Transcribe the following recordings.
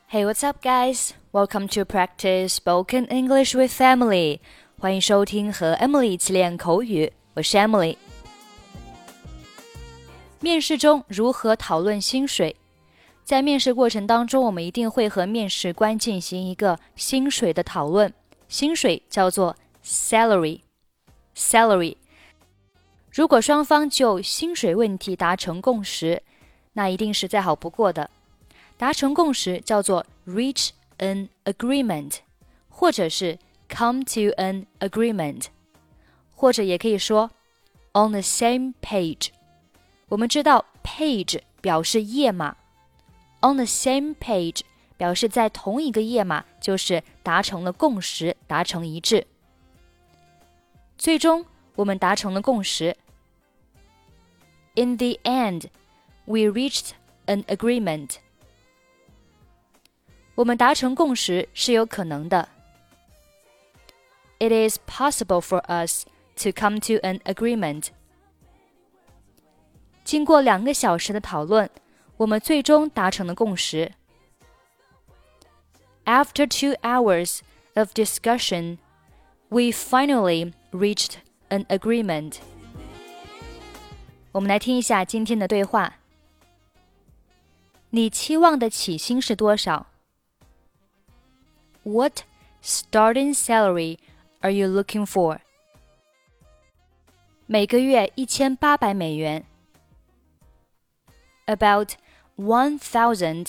Hey, what's up, guys? Welcome to practice spoken English with Emily. 欢迎收听和 Emily 一起练口语，我是 Emily。面试中如何讨论薪水？在面试过程当中，我们一定会和面试官进行一个薪水的讨论。薪水叫做 salary。如果双方就薪水问题达成共识，那一定是再好不过的。达成共识叫做 reach an agreement， 或者是 come to an agreement， 或者也可以说 on the same page。 我们知道 page 表示页码， on the same page 表示在同一个页码，就是达成了共识，达成一致。最终我们达成了共识。 In the end, we reached an agreement。我们达成共识是有可能的。It is possible for us to come to an agreement. 经过2个小时的讨论，我们最终达成了共识。After 2 hours of discussion, we finally reached an agreement. 我们来听一下今天的对话。你期望的起薪是多少？What starting salary are you looking for? 每个月1800美元。About $1,800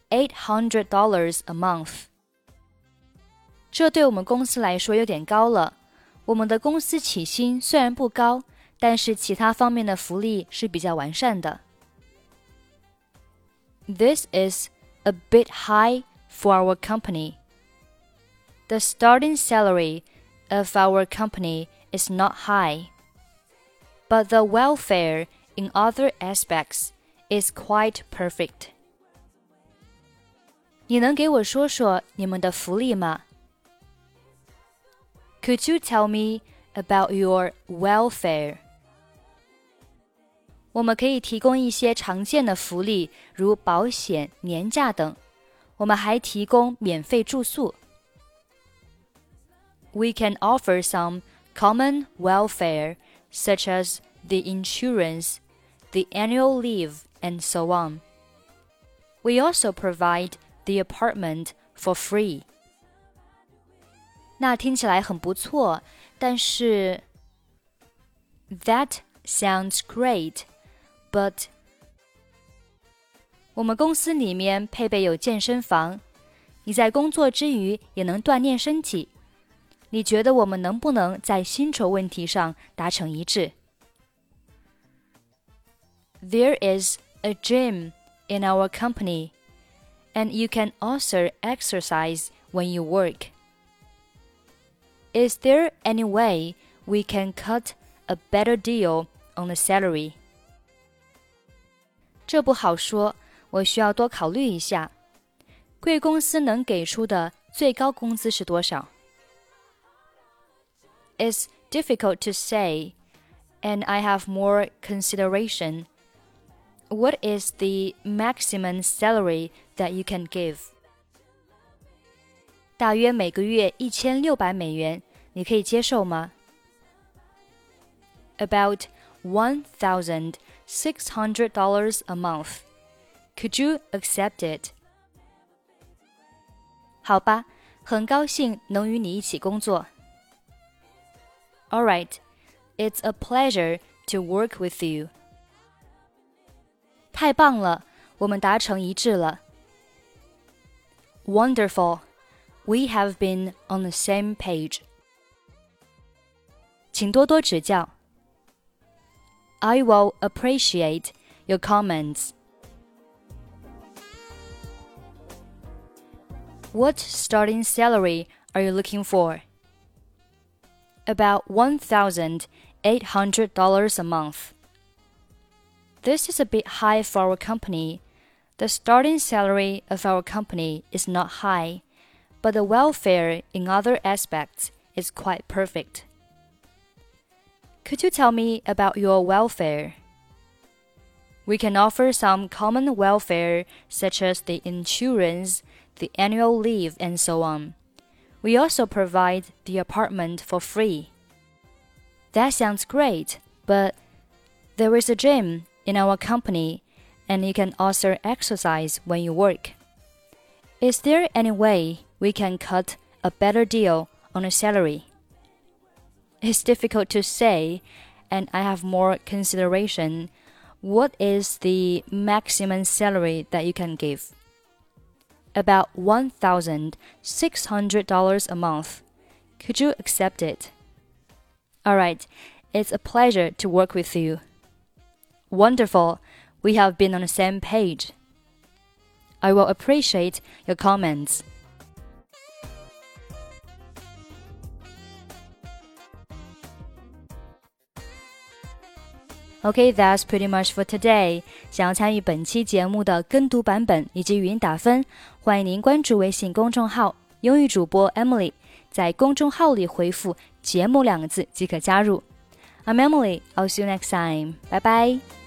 a month. 这对我们公司来说有点高了。我们的公司起薪虽然不高，但是其他方面的福利是比较完善的。This is a bit high for our company.The starting salary of our company is not high, but the welfare in other aspects is quite perfect. 你能给我说说你们的福利吗？ Could you tell me about your welfare? 我们可以提供一些常见的福利，如保险、年假等。我们还提供免费住宿。We can offer some common welfare, such as the insurance, the annual leave, and so on. We also provide the apartment for free. 那听起来很不错，但是 That sounds great, but 我们公司里面配备有健身房，你在工作之余也能锻炼身体。你觉得我们能不能在薪酬问题上达成一致？ There is a gym in our company, and you can also exercise when you work. Is there any way we can cut a better deal on the salary? 这不好说，我需要多考虑一下。贵公司能给出的最高工资是多少？It's difficult to say, and I have more consideration. What is the maximum salary that you can give? 大约每个月1600美元，你可以接受吗？ About $1,600 a month. Could you accept it? 好吧，很高兴能与你一起工作。All right, it's a pleasure to work with you. 太棒了，我们达成一致了。Wonderful, we have been on the same page. 请多多指教。I will appreciate your comments. What starting salary are you looking for?About $1,800 a month. This is a bit high for our company. The starting salary of our company is not high, but the welfare in other aspects is quite perfect. Could you tell me about your welfare? We can offer some common welfare, such as the insurance, the annual leave, and so on. We also provide the apartment for free. That sounds great, but there is a gym in our company, and you can also exercise when you work. Is there any way we can cut a better deal on a salary? It's difficult to say, and I have more consideration. What is the maximum salary that you can give? About $1,600 a month. Could you accept it? All right, it's a pleasure to work with you. Wonderful, we have been on the same page. I will appreciate your comments. Okay, that's pretty much for today. 想要参与本期节目的跟读版本以及语音打分，欢迎您关注微信公众号英语主播 Emily， 在公众号里回复节目2个字即可加入。I'm Emily, I'll see you next time. Bye bye.